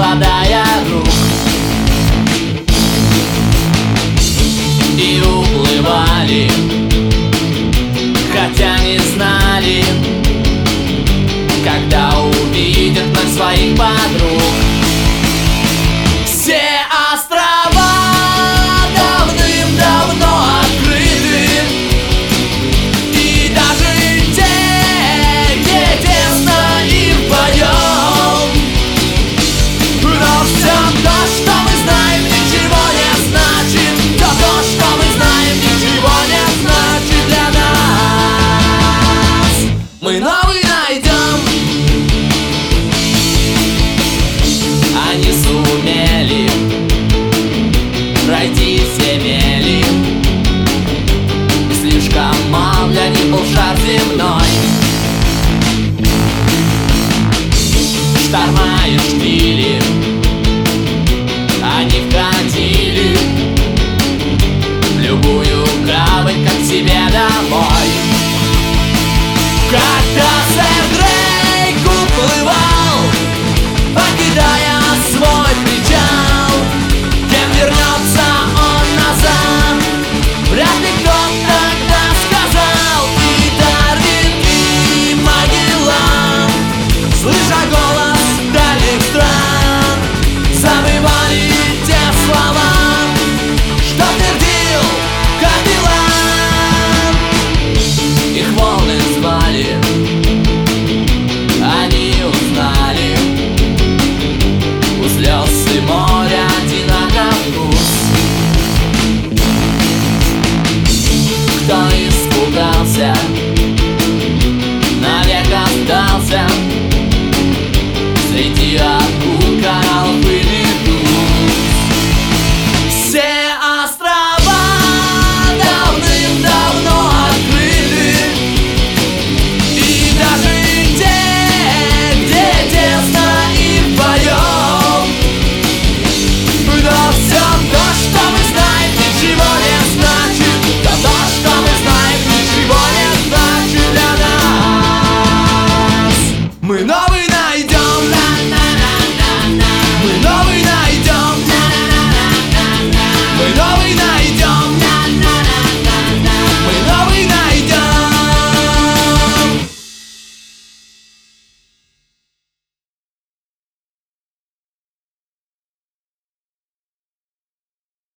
прикладая рук, и уплывали, хотя не знали, когда увидят вновь своих подруг. Все острова давным-давно открыты, и даже те, где тесно и вдвоем. Но все то, что мы знаем, ничего не значит. Все то, что мы знаем, ничего не значит для нас. Мы новый найдем. Они сумели пройти все мели, и слишком мал для них был шар земной. Шторма и штили